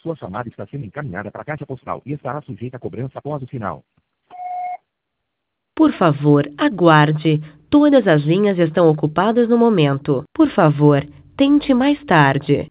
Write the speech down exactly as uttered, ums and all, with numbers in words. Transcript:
Sua chamada está sendo encaminhada para a caixa postal e estará sujeita a cobrança após o sinal. Por favor, aguarde. Todas as linhas estão ocupadas no momento. Por favor, tente mais tarde.